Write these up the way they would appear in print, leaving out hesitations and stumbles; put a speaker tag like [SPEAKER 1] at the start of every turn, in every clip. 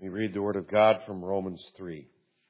[SPEAKER 1] We read the Word of God from Romans 3.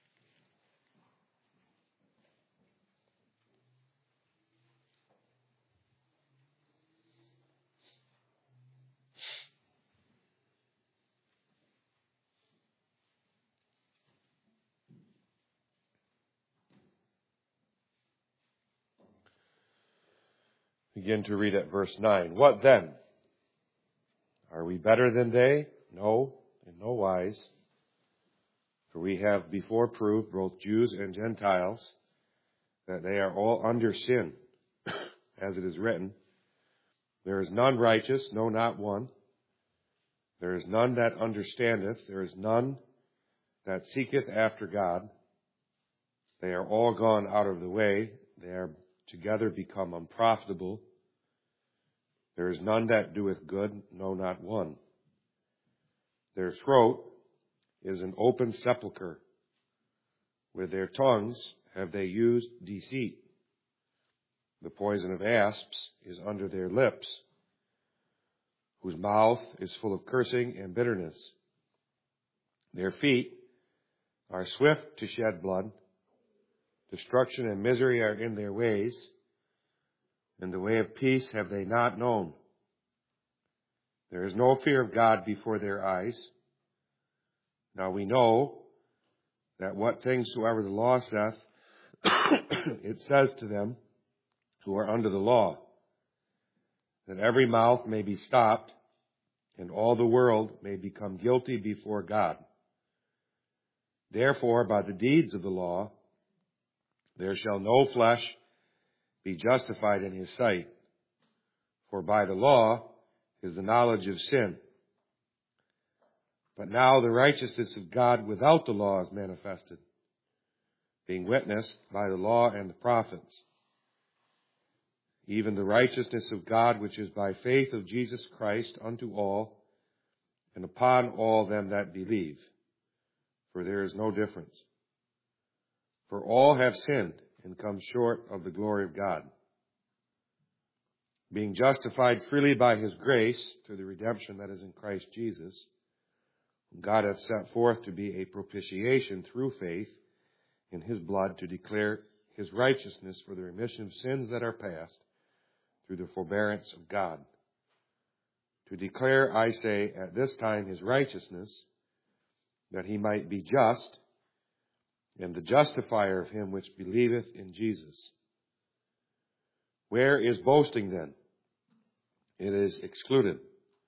[SPEAKER 1] Begin to read at verse 9. What then? Are we better than they? No, in no wise. For we have before proved, both Jews and Gentiles, that they are all under sin. As it is written, there is none righteous, no, not one. There is none that understandeth. There is none that seeketh after God. They are all gone out of the way. They are together become unprofitable. There is none that doeth good, no, not one. Their throat is an open sepulchre. With their tongues have they used deceit. The poison of asps is under their lips, whose mouth is full of cursing and bitterness. Their feet are swift to shed blood. Destruction and misery are in their ways, and the way of peace have they not known. There is no fear of God before their eyes. Now we know that what things soever the law saith, it says to them who are under the law, that every mouth may be stopped, and all the world may become guilty before God. Therefore, by the deeds of the law, there shall no flesh be justified in his sight. For by the law is the knowledge of sin. But now the righteousness of God without the law is manifested, being witnessed by the law and the prophets, even the righteousness of God which is by faith of Jesus Christ unto all, and upon all them that believe. For there is no difference. For all have sinned and come short of the glory of God, being justified freely by his grace through the redemption that is in Christ Jesus, whom God hath set forth to be a propitiation through faith in his blood, to declare his righteousness for the remission of sins that are past through the forbearance of God. To declare, I say, at this time his righteousness, that he might be just, and the justifier of him which believeth in Jesus. Where is boasting then? It is excluded.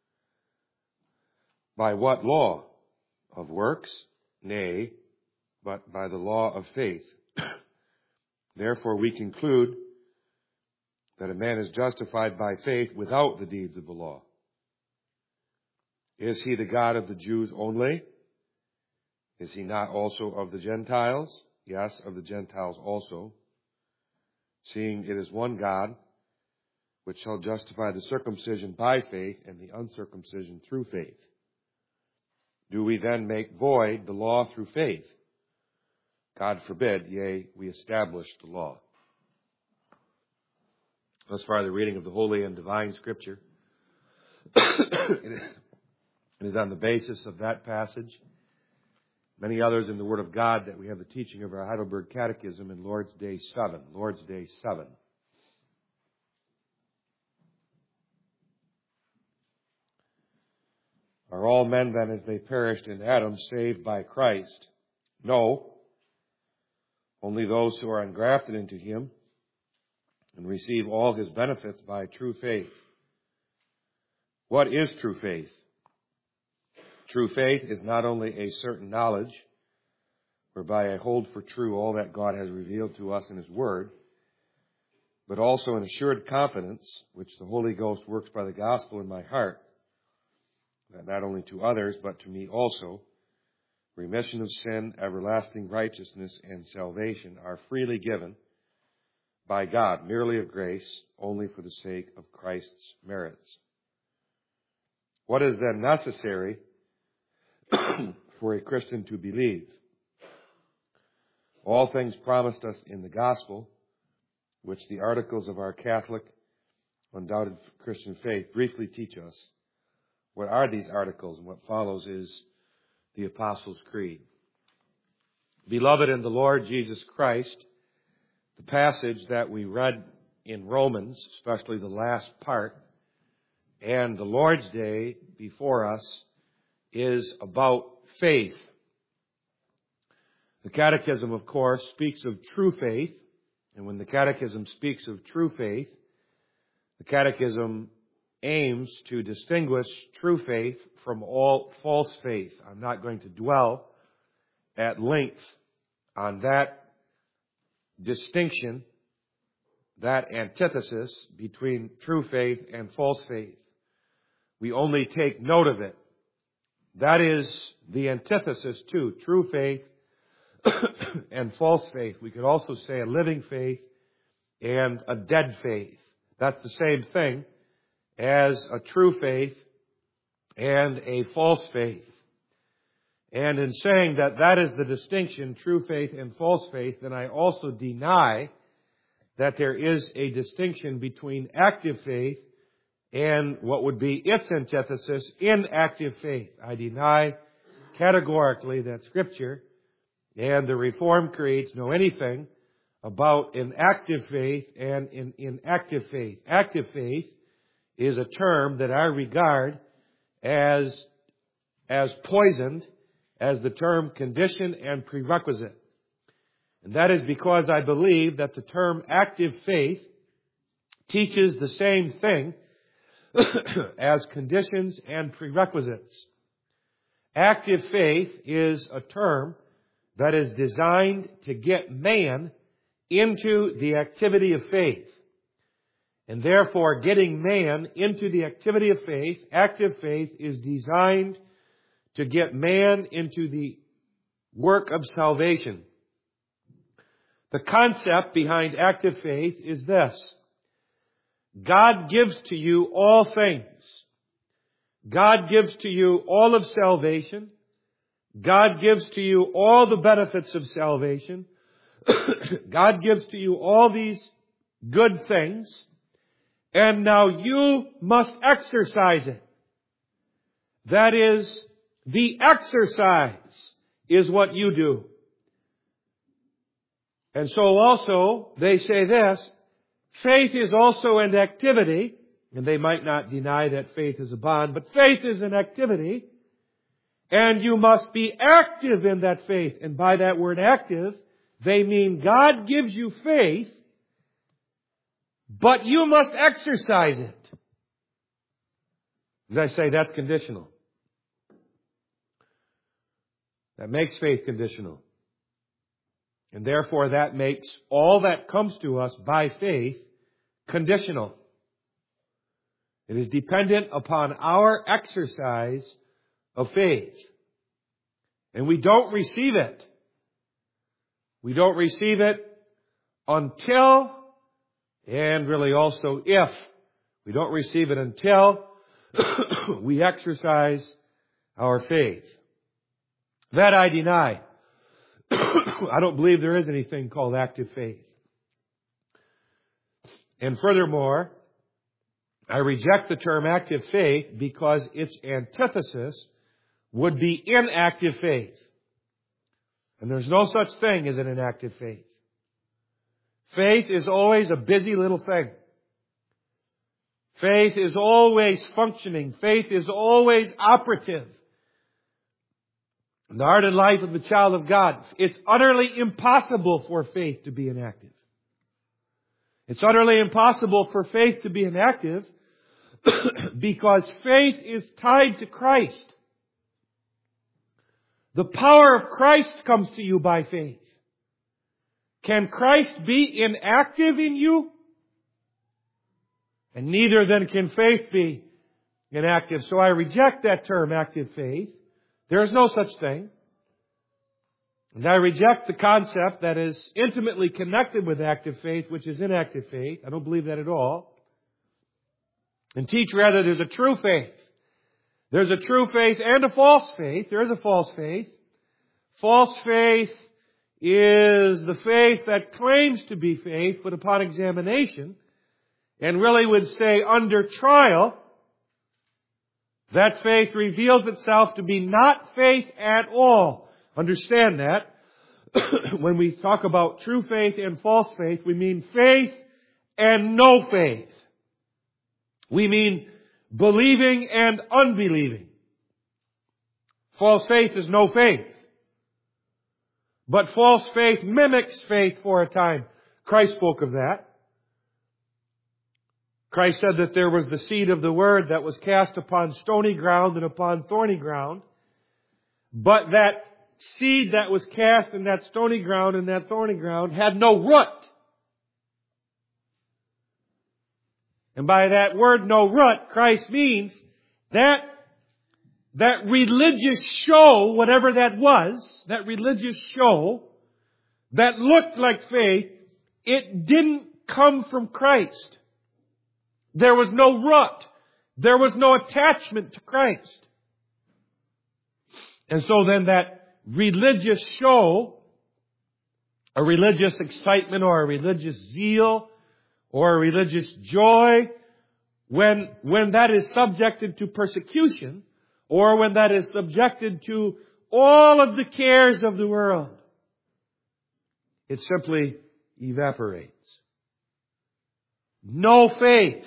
[SPEAKER 1] By what law? Of works? Nay, but by the law of faith. Therefore we conclude that a man is justified by faith without the deeds of the law. Is he the God of the Jews only? Is he not also of the Gentiles? Yes, of the Gentiles also. Seeing it is one God, which shall justify the circumcision by faith and the uncircumcision through faith. Do we then make void the law through faith? God forbid, yea, we establish the law. Thus far, the reading of the Holy and Divine Scripture. It is on the basis of that passage, many others in the Word of God, that we have the teaching of our Heidelberg Catechism in Lord's Day 7. Lord's Day 7. Are all men then as they perished in Adam saved by Christ? No. Only those who are engrafted into him and receive all his benefits by true faith. What is true faith? True faith is not only a certain knowledge, whereby I hold for true all that God has revealed to us in his word, but also an assured confidence, which the Holy Ghost works by the gospel in my heart, that not only to others, but to me also, remission of sin, everlasting righteousness, and salvation are freely given by God, merely of grace, only for the sake of Christ's merits. What is then necessary for a Christian to believe? All things promised us in the gospel, which the articles of our Catholic, undoubted Christian faith briefly teach us. What are these articles? And what follows is the Apostles' Creed. Beloved in the Lord Jesus Christ, the passage that we read in Romans, especially the last part, and the Lord's Day before us, is about faith. The Catechism, of course, speaks of true faith, and when the Catechism speaks of true faith, the Catechism aims to distinguish true faith from all false faith. I'm not going to dwell at length on that distinction, that antithesis between true faith and false faith. We only take note of it. That is the antithesis to true faith and false faith. We could also say a living faith and a dead faith. That's the same thing as a true faith and a false faith. And in saying that that is the distinction, true faith and false faith, then I also deny that there is a distinction between active faith and what would be its antithesis, inactive faith. I deny categorically that Scripture and the Reformed creeds know anything about an active faith and an inactive faith. Active faith is a term that I regard as poisoned as the term condition and prerequisite. And that is because I believe that the term active faith teaches the same thing as conditions and prerequisites. Active faith is a term that is designed to get man into the activity of faith. And therefore, getting man into the activity of faith, active faith, is designed to get man into the work of salvation. The concept behind active faith is this: God gives to you all things. God gives to you all of salvation. God gives to you all the benefits of salvation. God gives to you all these good things. And now you must exercise it. That is, the exercise is what you do. And so also, they say this: faith is also an activity, and they might not deny that faith is a bond, but faith is an activity, and you must be active in that faith. And by that word active, they mean God gives you faith, but you must exercise it. As I say, that's conditional. That makes faith conditional. And therefore that makes all that comes to us by faith conditional. It is dependent upon our exercise of faith. And we don't receive it. We don't receive it until, and really also if, we don't receive it until we exercise our faith. That I deny. I don't believe there is anything called active faith. And furthermore, I reject the term active faith because its antithesis would be inactive faith. And there's no such thing as an inactive faith. Faith is always a busy little thing. Faith is always functioning. Faith is always operative. In the heart and life of the child of God, it's utterly impossible for faith to be inactive. It's utterly impossible for faith to be inactive because faith is tied to Christ. The power of Christ comes to you by faith. Can Christ be inactive in you? And neither then can faith be inactive. So I reject that term, active faith. There is no such thing. And I reject the concept that is intimately connected with active faith, which is inactive faith. I don't believe that at all. And teach rather there's a true faith. There's a true faith and a false faith. There is a false faith. False faith is the faith that claims to be faith, but upon examination, and really would say under trial, That faith reveals itself to be not faith at all. Understand that. When we talk about true faith and false faith, we mean faith and no faith. We mean believing and unbelieving. False faith is no faith. But false faith mimics faith for a time. Christ spoke of that. Christ said that there was the seed of the word that was cast upon stony ground and upon thorny ground. But that seed that was cast in that stony ground and that thorny ground had no root. And by that word, no root, Christ means that religious show, whatever that was, that religious show that looked like faith, it didn't come from Christ. There was no root. There was no attachment to Christ. And so then that religious show, a religious excitement or a religious zeal or a religious joy, when that is subjected to persecution or when that is subjected to all of the cares of the world, it simply evaporates. No faith.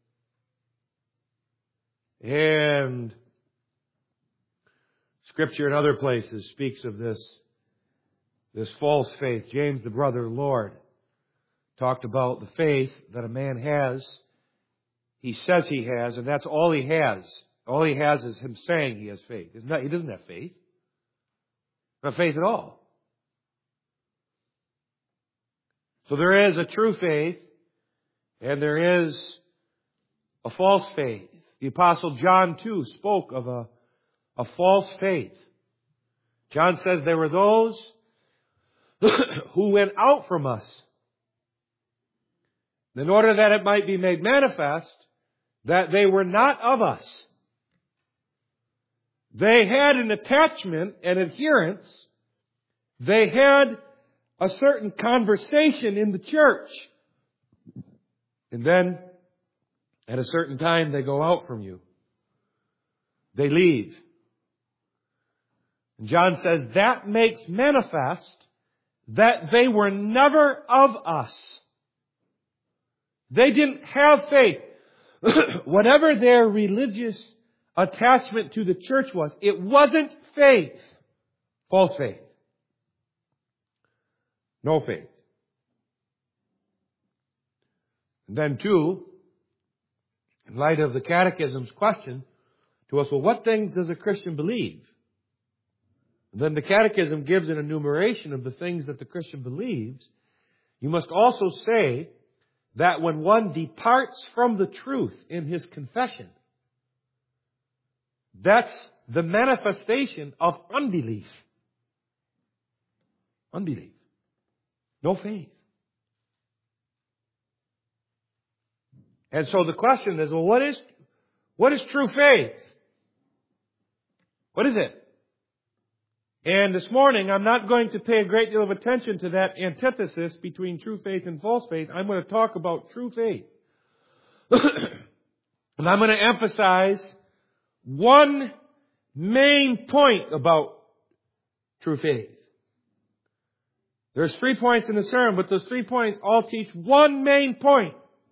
[SPEAKER 1] And Scripture in other places speaks of this false faith. James, the brother of the Lord, talked about the faith that a man has. He says he has, and that's all he has. All he has is him saying he has faith. He doesn't have faith. Not faith at all. So there is a true faith, and there is a false faith. The Apostle John, too, spoke of a false faith. John says there were those who went out from us in order that it might be made manifest that they were not of us. They had an attachment and adherence. They had a certain conversation in the church. And then, at a certain time, they go out from you. They leave. And John says that makes manifest that they were never of us. They didn't have faith. Whatever their religious attachment to the church was, it wasn't faith. False faith. No faith. And then too, in light of the Catechism's question to us, well, what things does a Christian believe? And then the Catechism gives an enumeration of the things that the Christian believes. You must also say that when one departs from the truth in his confession, that's the manifestation of unbelief. Unbelief. No faith. And so the question is, well, what is true faith? What is it? And this morning, I'm not going to pay a great deal of attention to that antithesis between true faith and false faith. I'm going to talk about true faith. And I'm going to emphasize one main point about true faith. There's 3 points in the sermon, but those 3 points all teach one main point.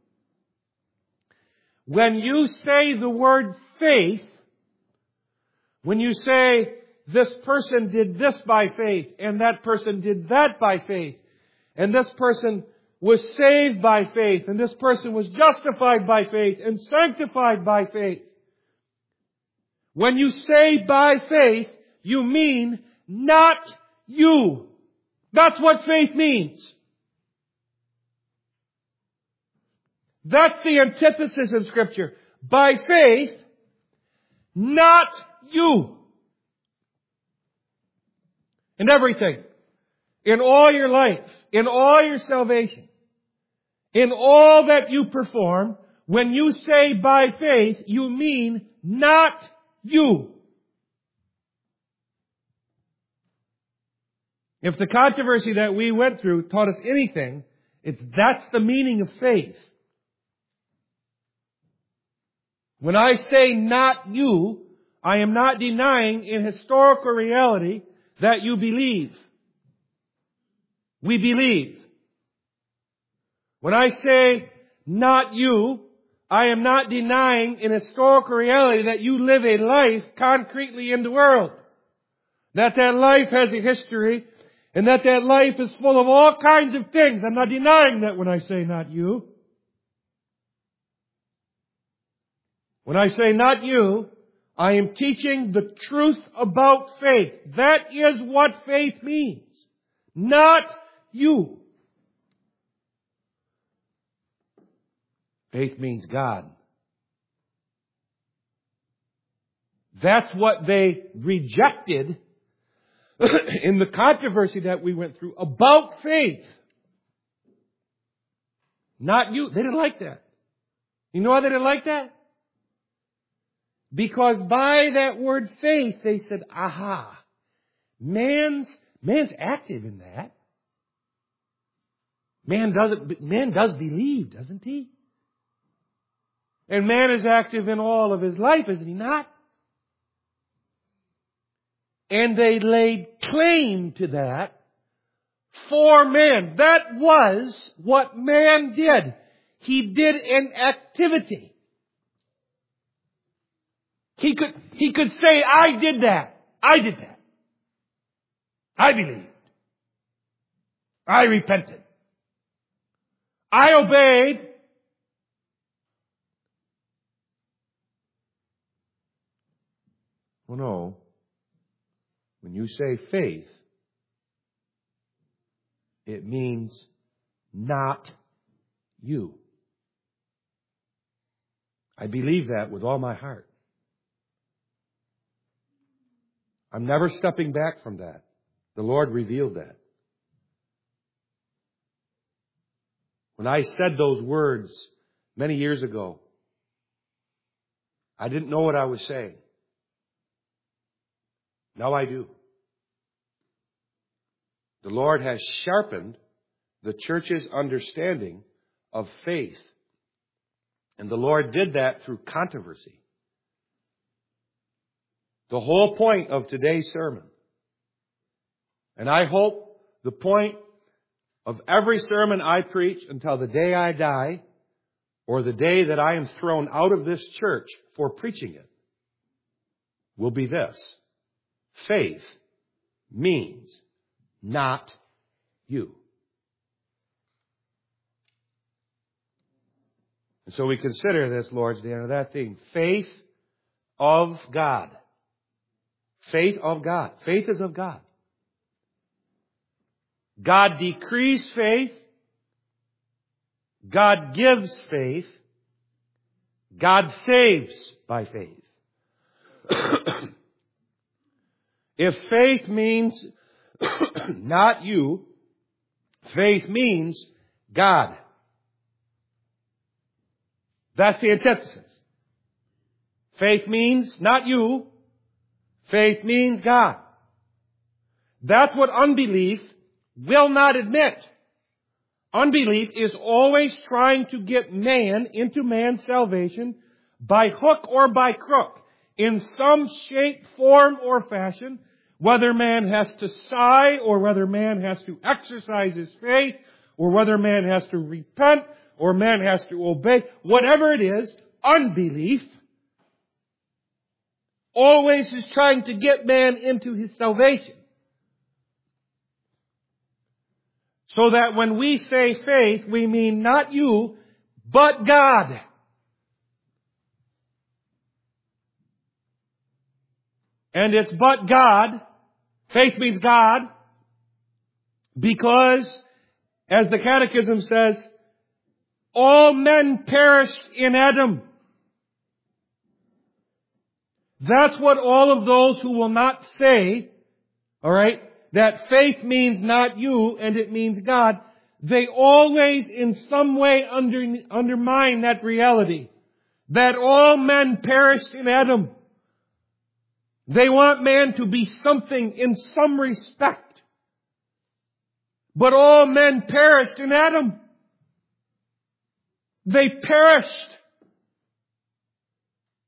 [SPEAKER 1] When you say the word faith, when you say this person did this by faith, and that person did that by faith, and this person was saved by faith, and this person was justified by faith, and sanctified by faith. When you say by faith, you mean not you. That's what faith means. That's the antithesis in Scripture. By faith, not you. In everything. In all your life. In all your salvation. In all that you perform. When you say by faith, you mean not you. If the controversy that we went through taught us anything, that's the meaning of faith.
[SPEAKER 2] When I say not you, I am not denying in historical reality that you believe. We believe. When I say not you, I am not denying in historical reality that you live a life concretely in the world. That life has a history, and that life is full of all kinds of things. I'm not denying that when I say not you. When I say not you, I am teaching the truth about faith. That is what faith means. Not you. Faith means God. That's what they rejected in the controversy that we went through about faith. Not you. They didn't like that. You know why they didn't like that? Because by that word faith, they said, aha, man's active in that. Man does believe, doesn't he? And man is active in all of his life, isn't he not? And they laid claim to that for man. That was what man did. He did an activity. He could say, I did that. I did that. I believed. I repented. I obeyed. Well, no. When you say faith, it means not you. I believe that with all my heart. I'm never stepping back from that. The Lord revealed that. When I said those words many years ago, I didn't know what I was saying. Now I do. The Lord has sharpened the church's understanding of faith. And the Lord did that through controversy. The whole point of today's sermon, and I hope the point of every sermon I preach until the day I die, or the day that I am thrown out of this church for preaching it, will be this. Faith means not you. And so we consider this Lord's Day under that theme. Faith of God. Faith of God. Faith is of God. God decrees faith. God gives faith. God saves by faith. If faith means not you, faith means God. That's the antithesis. Faith means not you. Faith means God. That's what unbelief will not admit. Unbelief is always trying to get man into man's salvation by hook or by crook, in some shape, form, or fashion, whether man has to sigh, or whether man has to exercise his faith, or whether man has to repent, or man has to obey. Whatever it is, unbelief always is trying to get man into his salvation. So that when we say faith, we mean not you, but God. And it's but God. Faith means God. Because, as the Catechism says, all men perished in Adam. That's what all of those who will not say, alright, that faith means not you and it means God, they always in some way undermine that reality. That all men perished in Adam. They want man to be something in some respect. But all men perished in Adam. They perished.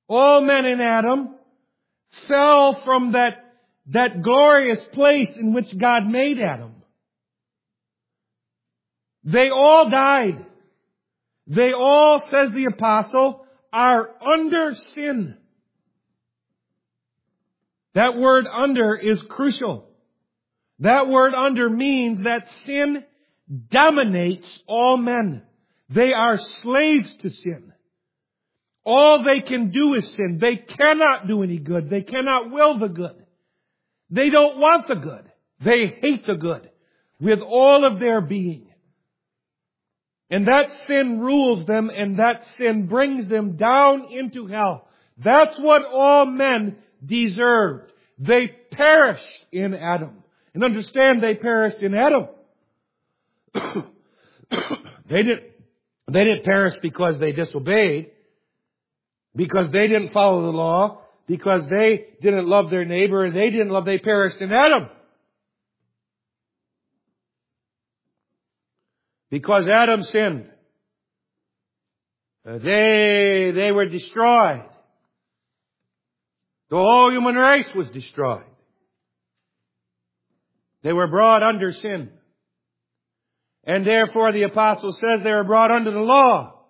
[SPEAKER 2] All men in Adam fell from that glorious place in which God made Adam. They all died. They all, says the apostle, are under sin. That word under is crucial. That word under means that sin dominates all men. They are slaves to sin. All they can do is sin. They cannot do any good. They cannot will the good. They don't want the good. They hate the good with all of their being. And that sin rules them, and that sin brings them down into hell. That's what all men deserved. They perished in Adam. And understand, they perished in Adam. They didn't perish because they disobeyed, because they didn't follow the law, because they didn't love their neighbor, and they perished in Adam. Because Adam sinned. They were destroyed. The whole human race was destroyed. They were brought under sin. And therefore the apostle says they were brought under the law.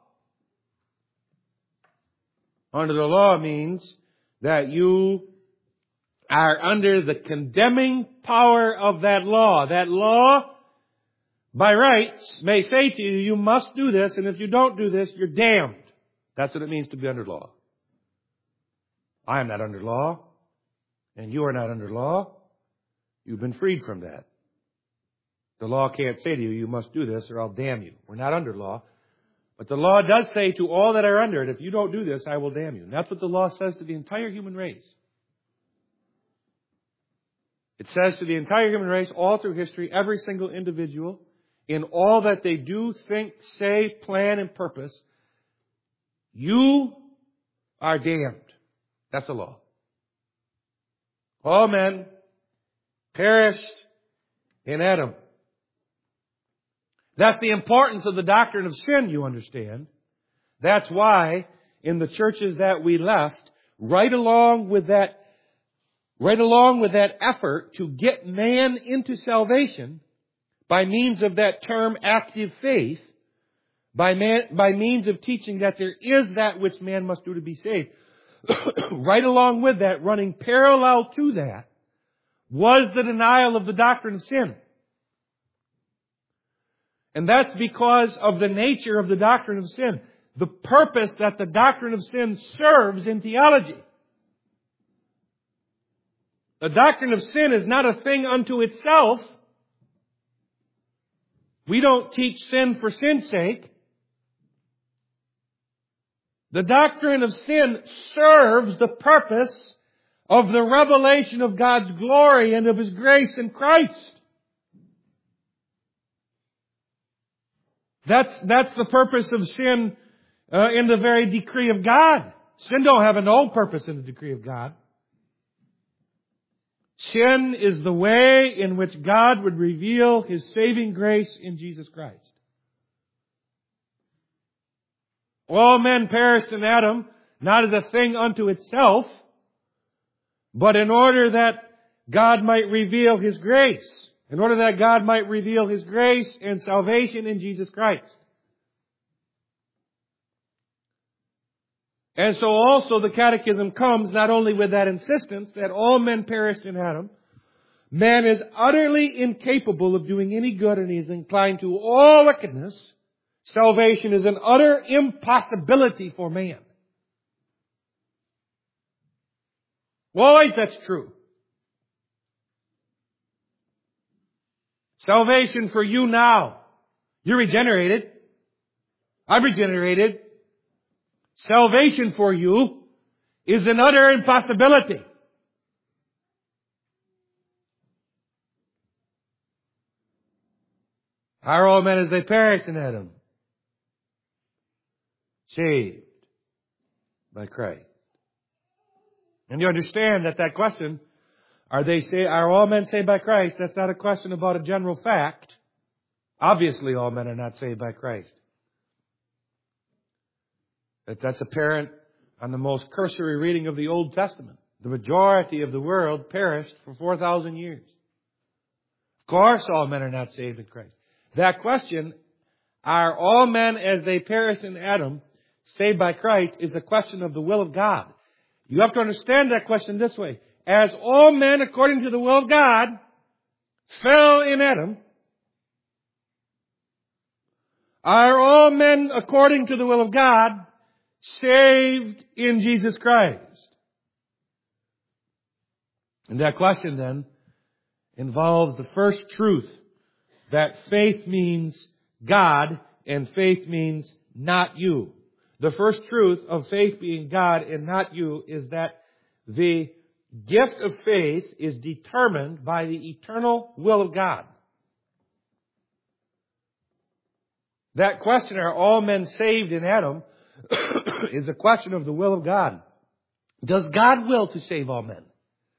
[SPEAKER 2] Under the law means that you are under the condemning power of that law. That law, by rights, may say to you, you must do this, and if you don't do this, you're damned. That's what it means to be under law. I am not under law, and you are not under law. You've been freed from that. The law can't say to you, you must do this or I'll damn you. We're not under law. But the law does say to all that are under it, if you don't do this, I will damn you. And that's what the law says to the entire human race. It says to the entire human race, all through history, every single individual, in all that they do, think, say, plan, and purpose, you are damned. That's the law. All men perished in Adam. That's the importance of the doctrine of sin, you understand. That's why in the churches that we left, right along with that effort to get man into salvation by means of that term active faith, by means of teaching that there is that which man must do to be saved, right along with that, running parallel to that, was the denial of the doctrine of sin. And that's because of the nature of the doctrine of sin. The purpose that the doctrine of sin serves in theology. The doctrine of sin is not a thing unto itself. We don't teach sin for sin's sake. The doctrine of sin serves the purpose of the revelation of God's glory and of His grace in Christ. That's the purpose of sin in the very decree of God. Sin don't have an old purpose in the decree of God. Sin is the way in which God would reveal His saving grace in Jesus Christ. All men perished in Adam, not as a thing unto itself, but in order that God might reveal His grace. In order that God might reveal His grace and salvation in Jesus Christ. And so also the Catechism comes not only with that insistence that all men perished in Adam, man is utterly incapable of doing any good and he is inclined to all wickedness. Salvation is an utter impossibility for man. Well, that's true. Salvation for you now. You're regenerated. I'm regenerated. Salvation for you is an utter impossibility. How are all men as they perished in Adam? Saved by Christ. And you understand that question, are all men saved by Christ? That's not a question about a general fact. Obviously all men are not saved by Christ. That's apparent on the most cursory reading of the Old Testament. The majority of the world perished for 4,000 years. Of course, all men are not saved in Christ. That question, are all men as they perished in Adam saved by Christ, is a question of the will of God. You have to understand that question this way. As all men, according to the will of God, fell in Adam, are all men, according to the will of God, saved in Jesus Christ? And that question then involves the first truth, that faith means God and faith means not you. The first truth of faith being God and not you is that the gift of faith is determined by the eternal will of God. That question, are all men saved in Adam, is a question of the will of God. Does God will to save all men?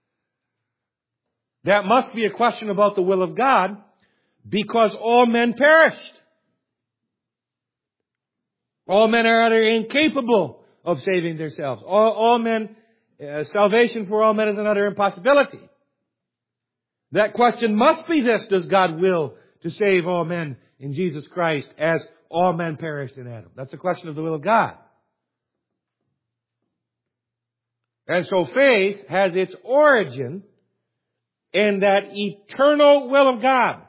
[SPEAKER 2] That must be a question about the will of God, because all men perished. All men are utterly incapable of saving themselves. All men, salvation for all men is an utter impossibility. That question must be this: does God will to save all men in Jesus Christ as all men perished in Adam? That's a question of the will of God. And so faith has its origin in that eternal will of God.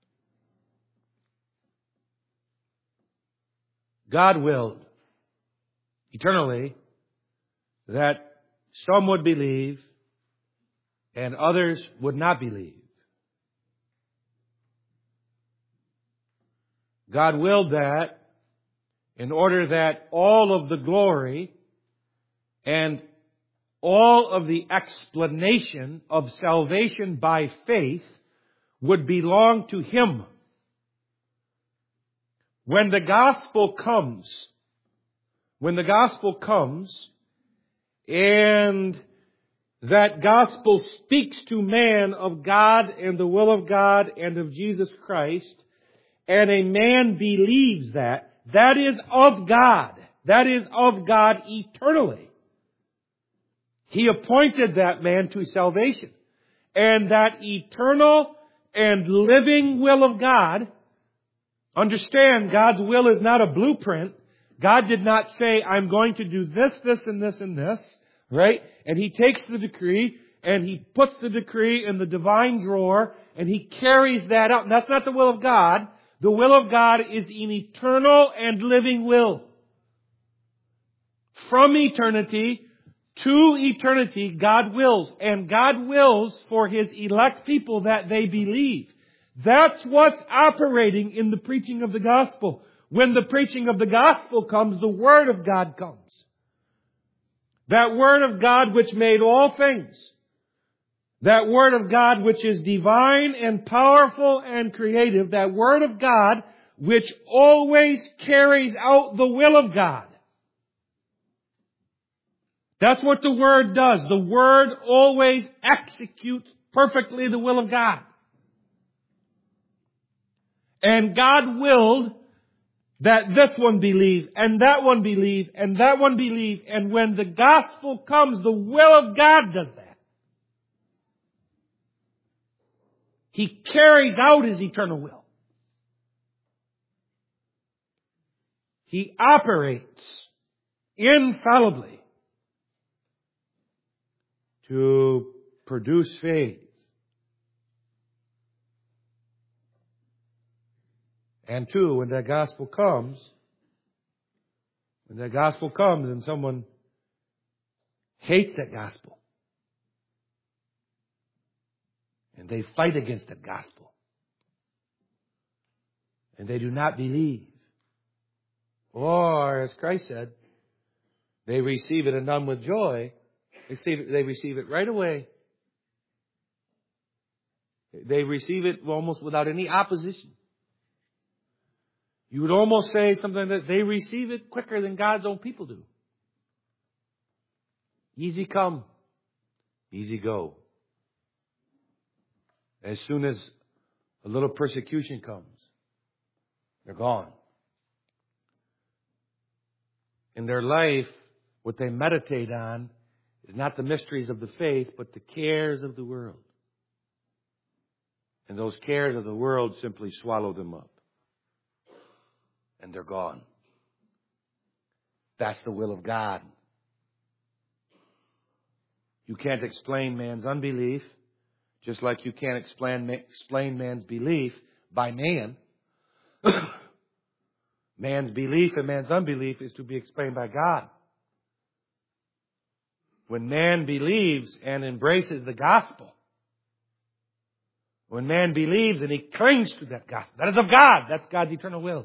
[SPEAKER 2] God willed eternally that some would believe and others would not believe. God willed that in order that all of the glory and all of the explanation of salvation by faith would belong to Him. When the gospel comes and that gospel speaks to man of God and the will of God and of Jesus Christ, and a man believes that, that is of God. That is of God eternally. He appointed that man to salvation. And that eternal and living will of God, understand, God's will is not a blueprint. God did not say, I'm going to do this, this, and this, and this, right? And He takes the decree and He puts the decree in the divine drawer and He carries that out. And that's not the will of God. The will of God is an eternal and living will. From eternity to eternity, God wills. And God wills for His elect people that they believe. That's what's operating in the preaching of the gospel. When the preaching of the gospel comes, the Word of God comes. That Word of God which made all things. That Word of God which is divine and powerful and creative. That Word of God which always carries out the will of God. That's what the Word does. The Word always executes perfectly the will of God. And God willed that this one believe, and that one believe, and that one believe. And when the gospel comes, the will of God does that. He carries out His eternal will. He operates infallibly to produce faith. And two, when that gospel comes and someone hates that gospel, and they fight against that gospel, and they do not believe, or as Christ said, they receive it and none with joy, they receive it right away. They receive it almost without any opposition. You would almost say something that they receive it quicker than God's own people do. Easy come, easy go. As soon as a little persecution comes, they're gone. In their life, What they meditate on is not the mysteries of the faith, but the cares of the world. And those cares of the world simply swallow them up. And they're gone. That's the will of God. You can't explain man's unbelief, just like you can't explain man's belief by man. Man's belief and man's unbelief is to be explained by God. When man believes and embraces the gospel, when man believes and he clings to that gospel, that is of God. That's God's eternal will.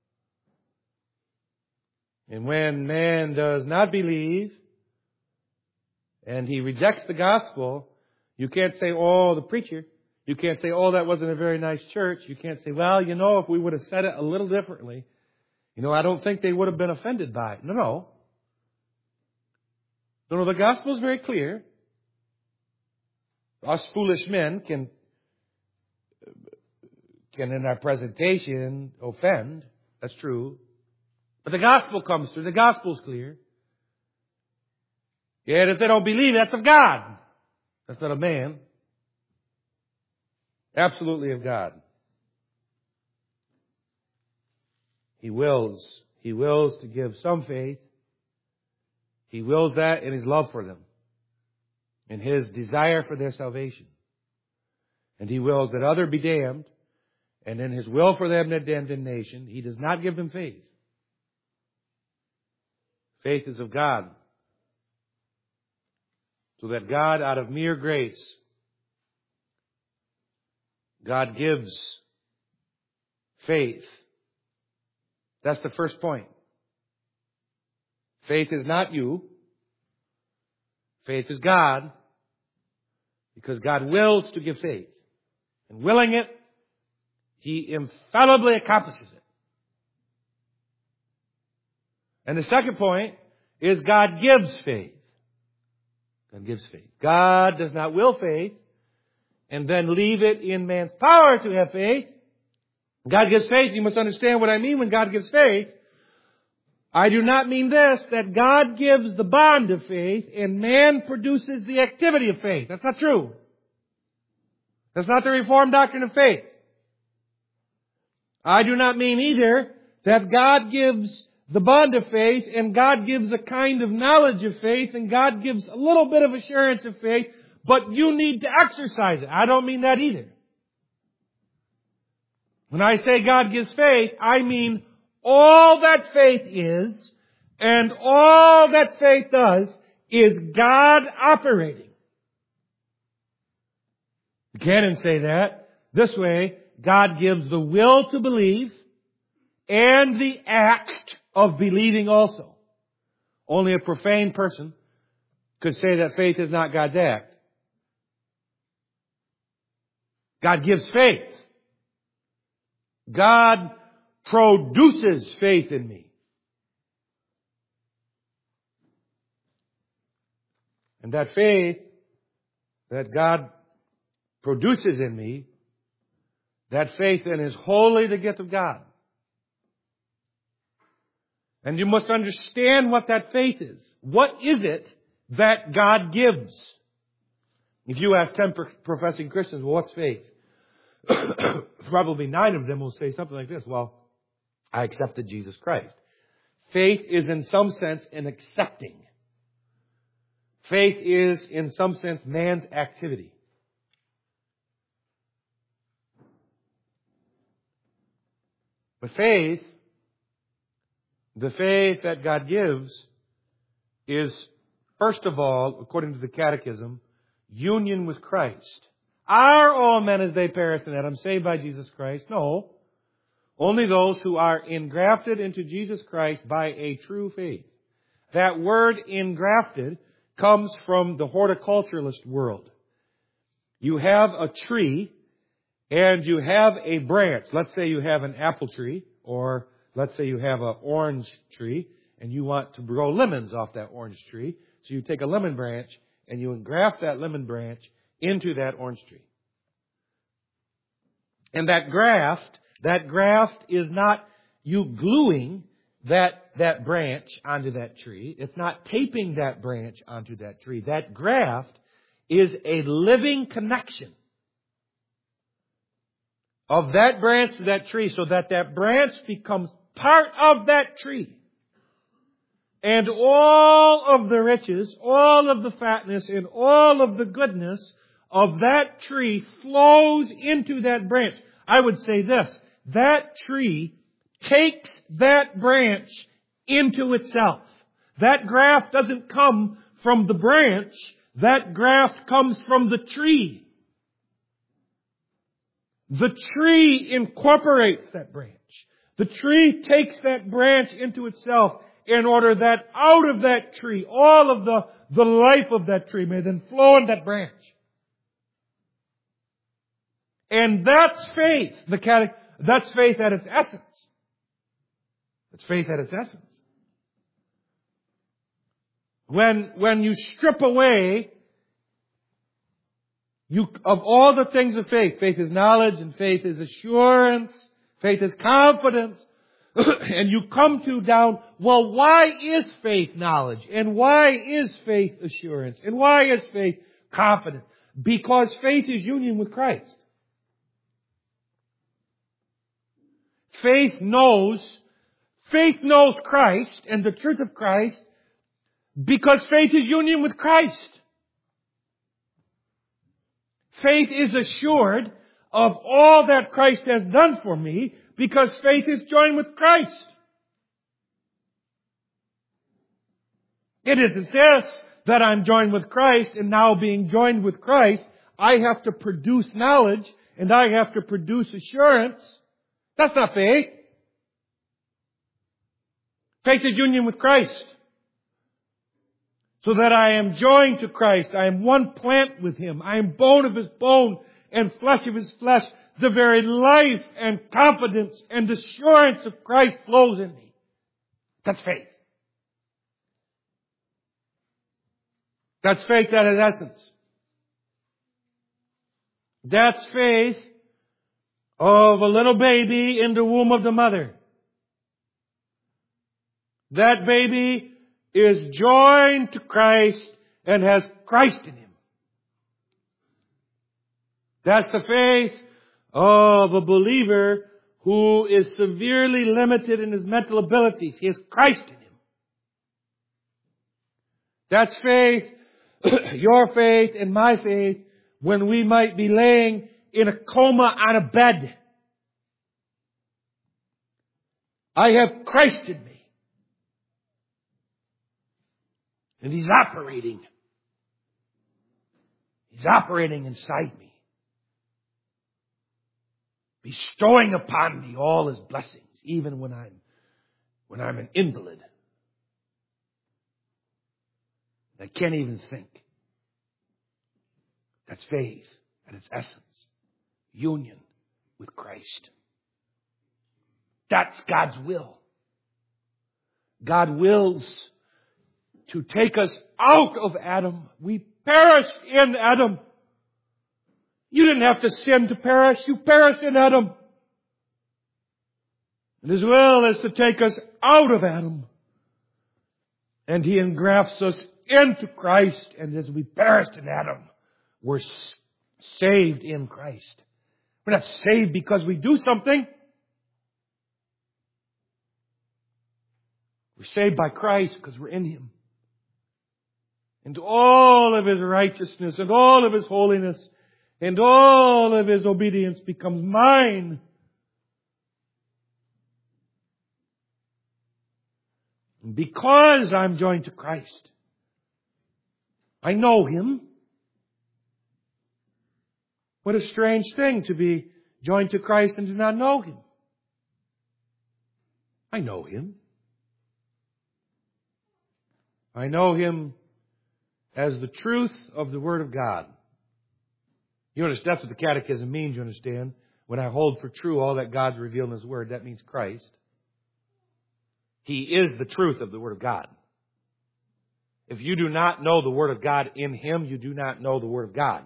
[SPEAKER 2] And when man does not believe and he rejects the gospel, you can't say, oh, the preacher. You can't say, oh, that wasn't a very nice church. You can't say, well, if we would have said it a little differently, I don't think they would have been offended by it. No. The gospel is very clear. Us foolish men can in our presentation offend. That's true. But the gospel comes through. The gospel is clear. Yet if they don't believe, that's of God. That's not of man. Absolutely of God. He wills to give some faith. He wills that in His love for them, in His desire for their salvation. And He wills that others be damned, and in His will for them that damnation, He does not give them faith. Faith is of God. So that God, out of mere grace, God gives faith. That's the first point. Faith is not you. Faith is God. Because God wills to give faith. And willing it, He infallibly accomplishes it. And the second point is God gives faith. God gives faith. God does not will faith and then leave it in man's power to have faith. God gives faith. You must understand what I mean when God gives faith. I do not mean this, that God gives the bond of faith and man produces the activity of faith. That's not true. That's not the Reformed doctrine of faith. I do not mean either that God gives the bond of faith and God gives a kind of knowledge of faith and God gives a little bit of assurance of faith, but you need to exercise it. I don't mean that either. When I say God gives faith, I mean all that faith is and all that faith does is God operating. The canons say that this way: God gives the will to believe and the act of believing also. Only a profane person could say that faith is not God's act. God gives faith. God produces faith in me. And that faith that God produces in me, that faith then is wholly the gift of God. And you must understand what that faith is. What is it that God gives? If you ask 10 professing Christians, well, what's faith? Probably 9 of them will say something like this: well, I accepted Jesus Christ. Faith is in some sense an accepting. Faith is in some sense man's activity. But faith, the faith that God gives, is, first of all, according to the Catechism, union with Christ. Are all men as they perish in Adam saved by Jesus Christ? No. Only those who are engrafted into Jesus Christ by a true faith. That word engrafted comes from the horticulturalist world. You have a tree and you have a branch. Let's say you have an apple tree, or let's say you have an orange tree and you want to grow lemons off that orange tree. So you take a lemon branch and you engraft that lemon branch into that orange tree. And that graft is not you gluing that branch onto that tree. It's not taping that branch onto that tree. That graft is a living connection of that branch to that tree, so that that branch becomes part of that tree. And all of the riches, all of the fatness, and all of the goodness of that tree flows into that branch. I would say this: that tree takes that branch into itself. That graft doesn't come from the branch. That graft comes from the tree. The tree incorporates that branch. The tree takes that branch into itself in order that out of that tree, all of the life of that tree may then flow in that branch. And that's faith. That's faith at its essence. It's faith at its essence. When you strip away of all the things of faith, faith is knowledge and faith is assurance, faith is confidence, and you come to down, well, why is faith knowledge? And why is faith assurance? And why is faith confidence? Because faith is union with Christ. Faith knows Christ and the truth of Christ because faith is union with Christ. Faith is assured of all that Christ has done for me because faith is joined with Christ. It isn't this that I'm joined with Christ, and now being joined with Christ, I have to produce knowledge and I have to produce assurance. That's not faith. Faith is union with Christ. So that I am joined to Christ. I am one plant with Him. I am bone of His bone and flesh of His flesh. The very life and confidence and assurance of Christ flows in me. That's faith. That's faith at its essence. That's faith of a little baby in the womb of the mother. That baby is joined to Christ and has Christ in him. That's the faith of a believer who is severely limited in his mental abilities. He has Christ in him. That's faith, your faith and my faith, when we might be laying in a coma on a bed. I have Christ in me. And He's operating. He's operating inside me. Bestowing upon me all His blessings, even when I'm an invalid. I can't even think. That's faith at its essence. Union with Christ. That's God's will. God wills to take us out of Adam. We perished in Adam. You didn't have to sin to perish. You perished in Adam. And His will is to take us out of Adam. And He engrafts us into Christ. And as we perished in Adam, we're saved in Christ. We're not saved because we do something. We're saved by Christ because we're in Him. And all of His righteousness and all of His holiness and all of His obedience becomes mine. And because I'm joined to Christ, I know Him. What a strange thing to be joined to Christ and to not know Him. I know Him. I know Him as the truth of the Word of God. You understand, that's what the Catechism means, you understand. When I hold for true all that God's revealed in His Word, that means Christ. He is the truth of the Word of God. If you do not know the Word of God in Him, you do not know the Word of God.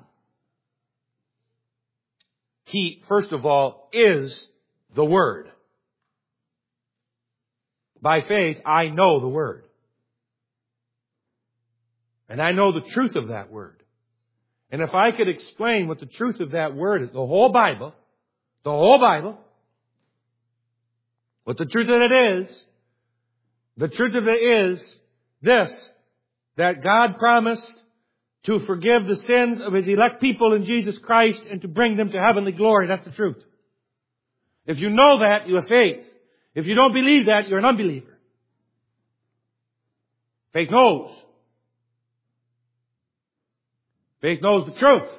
[SPEAKER 2] He, first of all, is the Word. By faith, I know the Word. And I know the truth of that Word. And if I could explain what the truth of that Word is, the whole Bible, what the truth of it is, the truth of it is this, that God promised to forgive the sins of His elect people in Jesus Christ and to bring them to heavenly glory. That's the truth. If you know that, you have faith. If you don't believe that, you're an unbeliever. Faith knows. Faith knows the truth.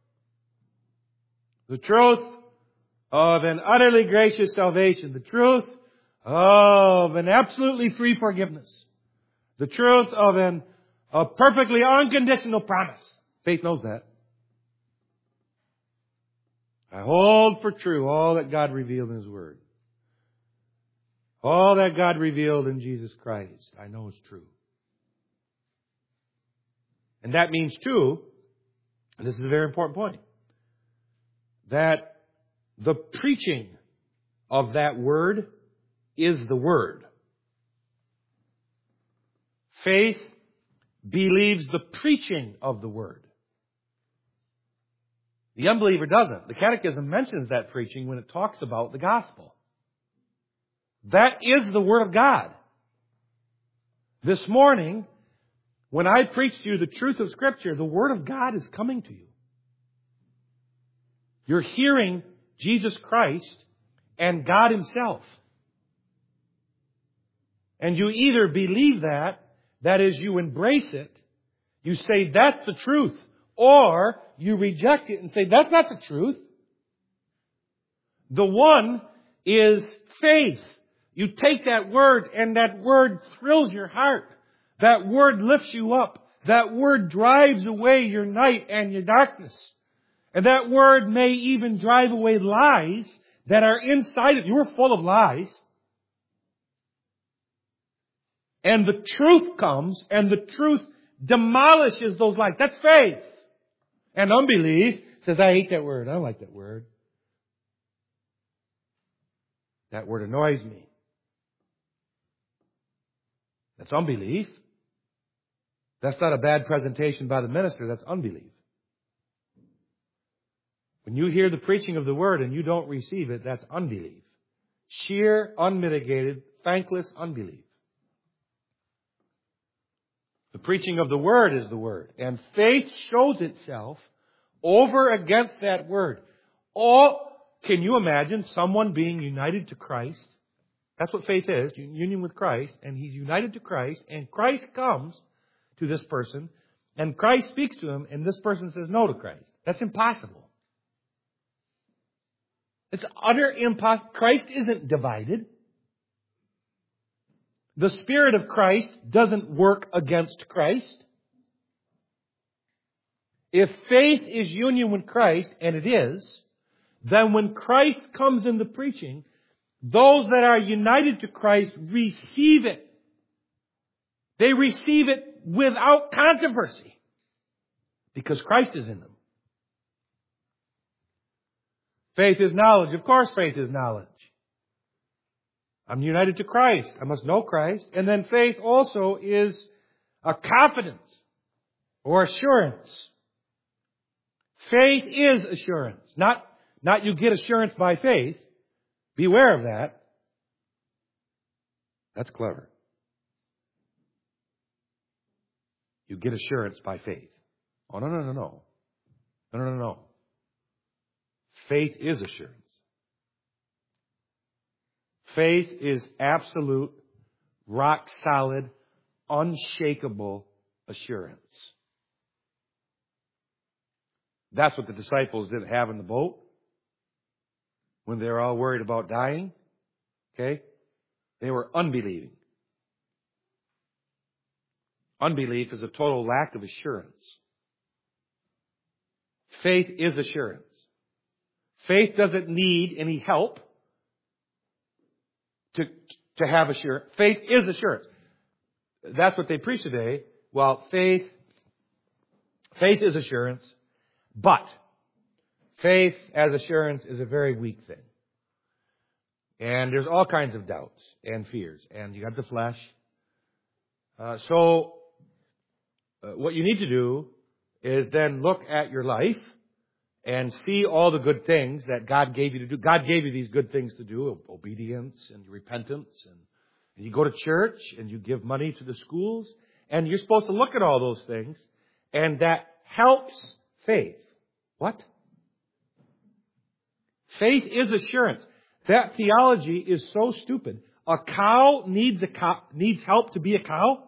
[SPEAKER 2] The truth of an utterly gracious salvation. The truth of an absolutely free forgiveness. The truth of a perfectly unconditional promise. Faith knows that. I hold for true all that God revealed in His Word. All that God revealed in Jesus Christ, I know is true. And that means too, and this is a very important point, that the preaching of that Word is the Word. Faith believes the preaching of the Word. The unbeliever doesn't. The Catechism mentions that preaching when it talks about the gospel. That is the Word of God. This morning, when I preach to you the truth of Scripture, the Word of God is coming to you. You're hearing Jesus Christ and God Himself. And you either believe that is, you embrace it, you say that's the truth, or you reject it and say that's not the truth. The one is faith. You take that Word and that Word thrills your heart. That Word lifts you up. That Word drives away your night and your darkness. And that Word may even drive away lies that are inside of you. You're full of lies. And the truth comes, and the truth demolishes those lies. That's faith. And unbelief says, I hate that word. I don't like that word. That word annoys me. That's unbelief. That's not a bad presentation by the minister. That's unbelief. When you hear the preaching of the Word and you don't receive it, that's unbelief. Sheer, unmitigated, thankless unbelief. The preaching of the Word is the Word. And faith shows itself over against that Word. Can you imagine someone being united to Christ? That's what faith is, union with Christ. And he's united to Christ. And Christ comes to this person. And Christ speaks to him. And this person says no to Christ. That's impossible. It's utter impossible. Christ isn't divided. The Spirit of Christ doesn't work against Christ. If faith is union with Christ, and it is, then when Christ comes in the preaching, those that are united to Christ receive it. They receive it without controversy because Christ is in them. Faith is knowledge. Of course faith is knowledge. I'm united to Christ. I must know Christ. And then faith also is a confidence or assurance. Faith is assurance. Not you get assurance by faith. Beware of that. That's clever. You get assurance by faith. Oh, no. Faith is assurance. Faith is absolute, rock solid, unshakable assurance. That's what the disciples didn't have in the boat when they were all worried about dying. Okay? They were unbelieving. Unbelief is a total lack of assurance. Faith is assurance. Faith doesn't need any help to have assurance. Faith is assurance. That's what they preach today. Well, faith is assurance, but faith as assurance is a very weak thing. And there's all kinds of doubts and fears. And you got the flesh. So what you need to do is then look at your life and see all the good things that God gave you to do. God gave you these good things to do, obedience and repentance. And you go to church and you give money to the schools. And you're supposed to look at all those things. And that helps faith. What? Faith is assurance. That theology is so stupid. A cow needs help to be a cow?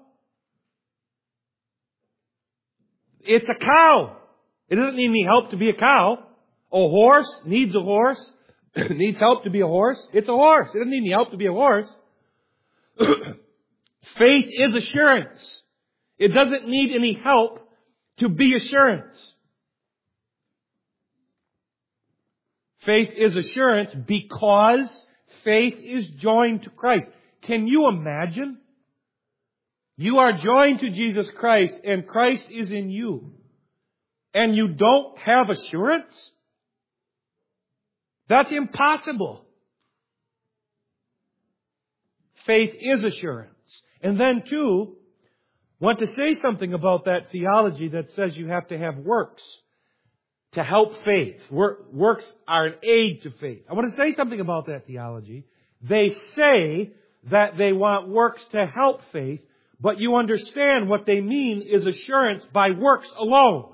[SPEAKER 2] It's a cow. It doesn't need any help to be a cow. A horse needs a horse. Needs help to be a horse. It's a horse. It doesn't need any help to be a horse. Faith is assurance. It doesn't need any help to be assurance. Faith is assurance because faith is joined to Christ. Can you imagine? You are joined to Jesus Christ and Christ is in you. And you don't have assurance? That's impossible. Faith is assurance. And then too, want to say something about that theology that says you have to have works to help faith. Works are an aid to faith. I want to say something about that theology. They say that they want works to help faith, but you understand what they mean is assurance by works alone.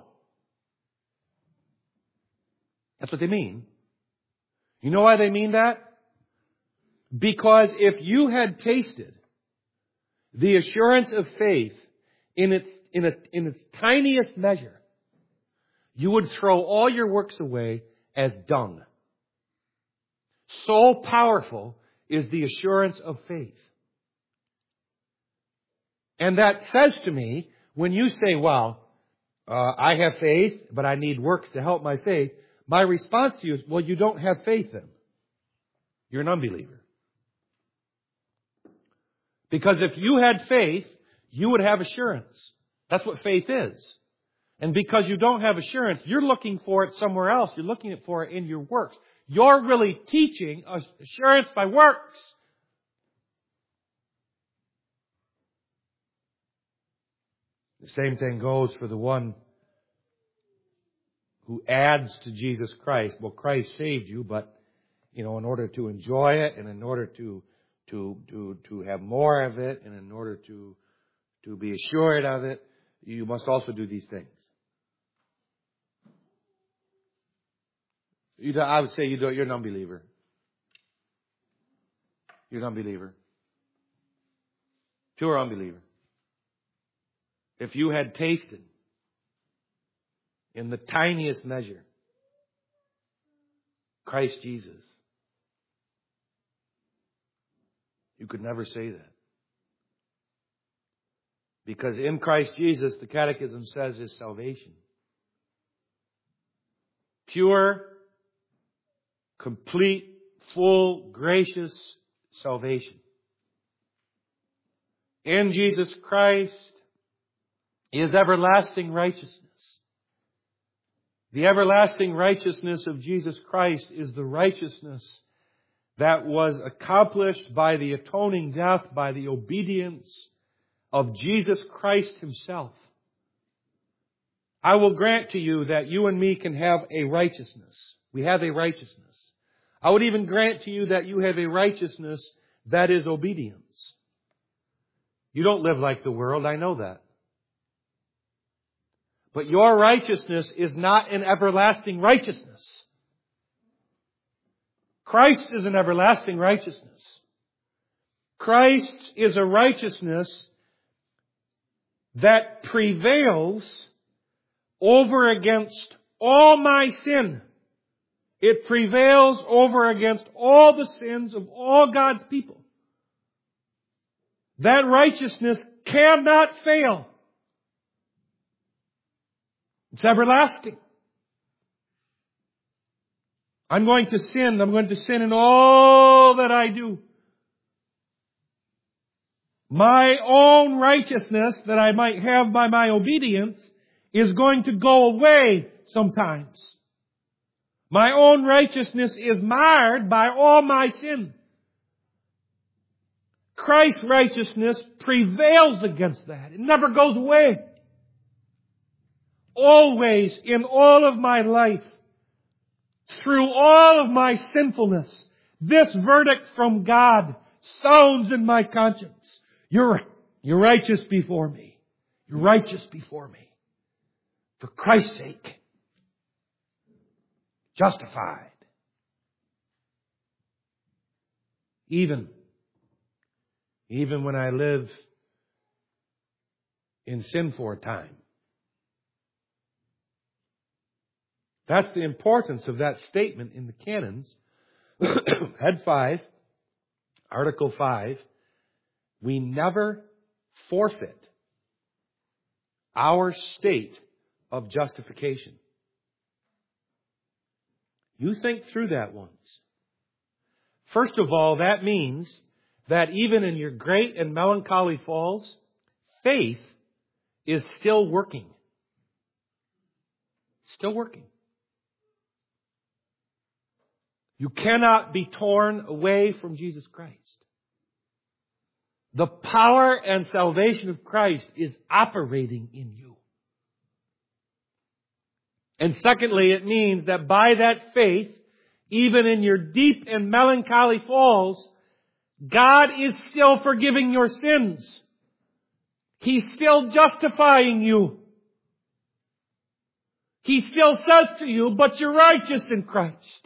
[SPEAKER 2] That's what they mean. You know why they mean that? Because if you had tasted the assurance of faith in its tiniest measure, you would throw all your works away as dung. So powerful is the assurance of faith. And that says to me, when you say, well, I have faith, but I need works to help my faith, my response to you is, well, you don't have faith then. You're an unbeliever. Because if you had faith, you would have assurance. That's what faith is. And because you don't have assurance, you're looking for it somewhere else. You're looking for it in your works. You're really teaching assurance by works. The same thing goes for the one who adds to Jesus Christ. Well, Christ saved you, but, in order to enjoy it and in order to have more of it and in order to be assured of it, you must also do these things. I would say you're an unbeliever. You're an unbeliever. Pure unbeliever. If you had tasted in the tiniest measure Christ Jesus, you could never say that. Because in Christ Jesus, the Catechism says, is salvation. Pure, complete, full, gracious salvation. In Jesus Christ is everlasting righteousness. The everlasting righteousness of Jesus Christ is the righteousness that was accomplished by the atoning death, by the obedience of Jesus Christ Himself. I will grant to you that you and me can have a righteousness. We have a righteousness. I would even grant to you that you have a righteousness that is obedience. You don't live like the world, I know that. But your righteousness is not an everlasting righteousness. Christ is an everlasting righteousness. Christ is a righteousness that prevails over against all my sin. It prevails over against all the sins of all God's people. That righteousness cannot fail. It's everlasting. I'm going to sin. I'm going to sin in all that I do. My own righteousness that I might have by my obedience is going to go away sometimes. My own righteousness is marred by all my sin. Christ's righteousness prevails against that. It never goes away. Always, in all of my life, through all of my sinfulness, this verdict from God sounds in my conscience. You're righteous before me. You're righteous before me. For Christ's sake. Justified. Even when I live in sin for a time. That's the importance of that statement in the canons. Head 5, Article 5. We never forfeit our state of justification. You think through that once. First of all, that means that even in your great and melancholy falls, faith is still working. Still working. You cannot be torn away from Jesus Christ. The power and salvation of Christ is operating in you. And secondly, it means that by that faith, even in your deep and melancholy falls, God is still forgiving your sins. He's still justifying you. He still says to you, but you're righteous in Christ.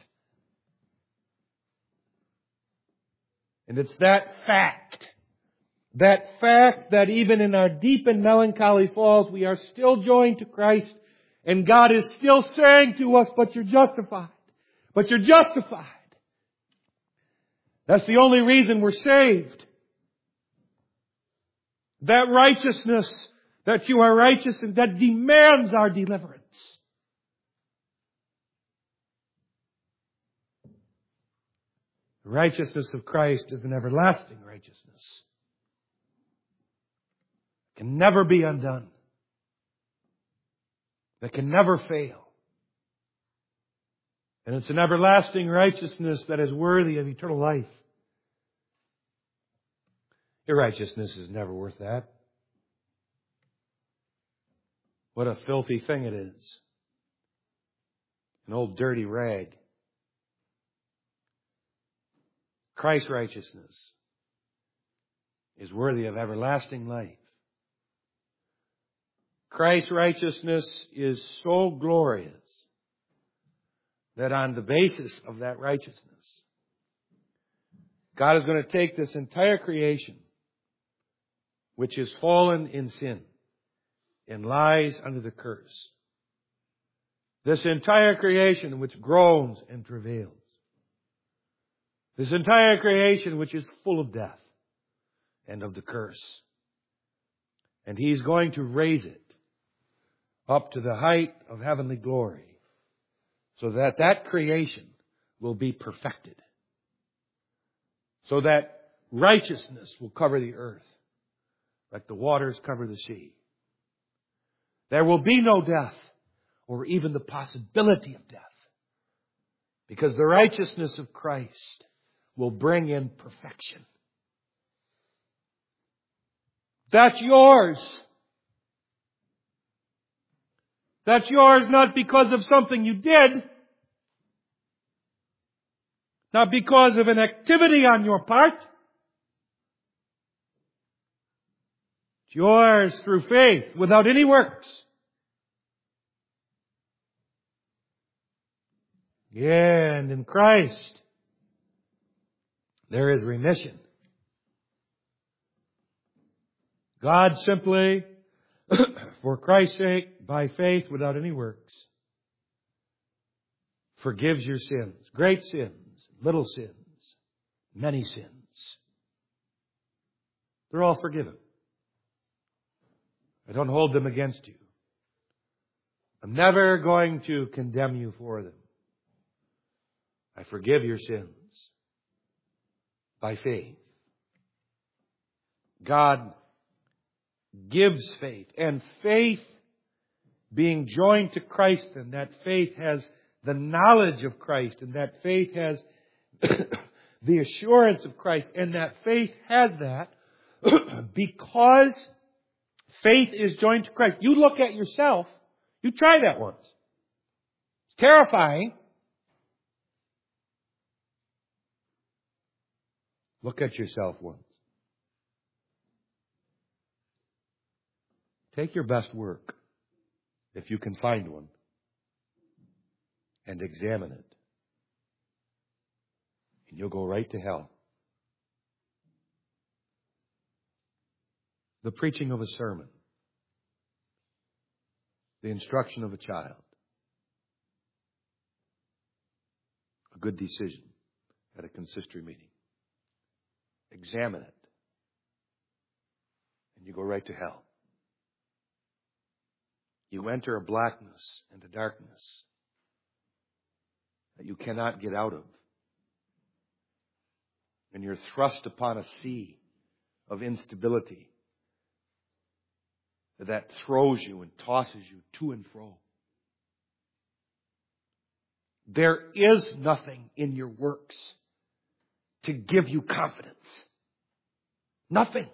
[SPEAKER 2] And it's that fact that even in our deep and melancholy falls, we are still joined to Christ, and God is still saying to us, but you're justified. But you're justified. That's the only reason we're saved. That righteousness, that you are righteous, and that demands our deliverance. The righteousness of Christ is an everlasting righteousness. It can never be undone. That can never fail. And it's an everlasting righteousness that is worthy of eternal life. Your righteousness is never worth that. What a filthy thing it is. An old dirty rag. Christ's righteousness is worthy of everlasting life. Christ's righteousness is so glorious that on the basis of that righteousness, God is going to take this entire creation, which is fallen in sin and lies under the curse. This entire creation which groans and travails. This entire creation which is full of death and of the curse. And He's going to raise it up to the height of heavenly glory so that that creation will be perfected. So that righteousness will cover the earth like the waters cover the sea. There will be no death or even the possibility of death because the righteousness of Christ will bring in perfection. That's yours. That's yours not because of something you did, not because of an activity on your part. It's yours through faith without any works. Yeah, and in Christ, there is remission. God simply, for Christ's sake, by faith without any works, forgives your sins. Great sins, little sins, many sins. They're all forgiven. I don't hold them against you. I'm never going to condemn you for them. I forgive your sins by faith. God gives faith. And faith, being joined to Christ, and that faith has the knowledge of Christ, and that faith has the assurance of Christ. And that faith has that because faith is joined to Christ. You look at yourself. You try that once. It's terrifying. Look at yourself once. Take your best work, if you can find one, and examine it. And you'll go right to hell. The preaching of a sermon. The instruction of a child. A good decision at a consistory meeting. Examine it. And you go right to hell. You enter a blackness and a darkness that you cannot get out of. And you're thrust upon a sea of instability that throws you and tosses you to and fro. There is nothing in your works to give you confidence. Nothing.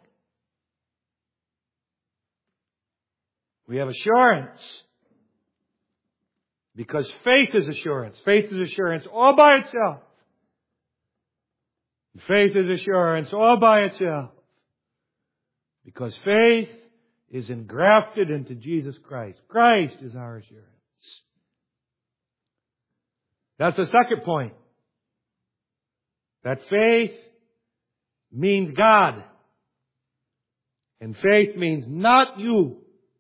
[SPEAKER 2] We have assurance because faith is assurance. Faith is assurance all by itself. Faith is assurance all by itself because faith is engrafted into Jesus Christ. Christ is our assurance. That's the second point. That faith means God. And faith means not you.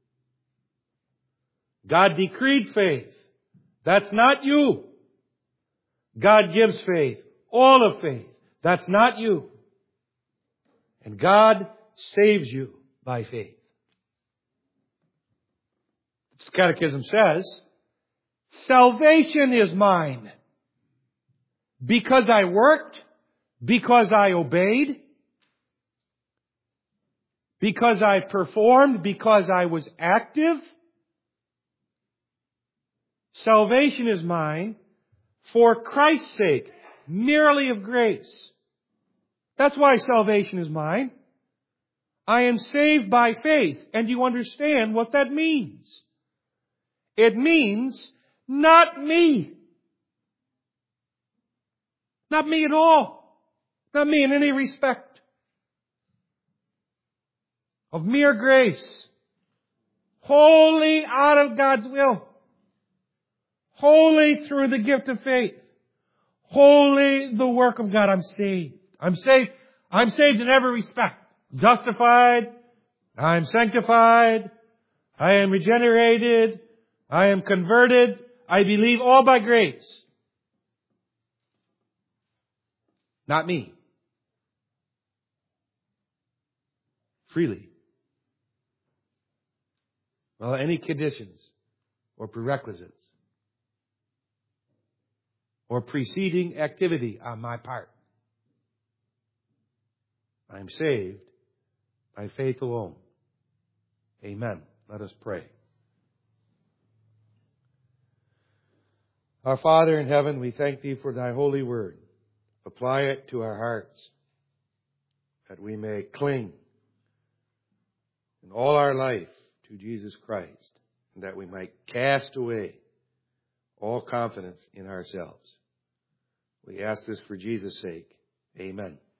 [SPEAKER 2] God decreed faith. That's not you. God gives faith. All of faith. That's not you. And God saves you by faith. The Catechism says, salvation is mine because I worked, because I obeyed, because I performed, because I was active. Salvation is mine for Christ's sake, merely of grace. That's why salvation is mine. I am saved by faith, and you understand what that means. It means not me. Not me at all. Not me in any respect. Of mere grace. Wholly out of God's will. Wholly through the gift of faith. Wholly the work of God. I'm saved. I'm saved. I'm saved in every respect. Justified. I'm sanctified. I am regenerated. I am converted. I believe all by grace. Not me. Freely. Well, any conditions or prerequisites or preceding activity on my part. I am saved by faith alone. Amen. Let us pray. Our Father in heaven, we thank Thee for Thy holy word. Apply it to our hearts that we may cling in all our life to Jesus Christ and that we might cast away all confidence in ourselves. We ask this for Jesus' sake. Amen.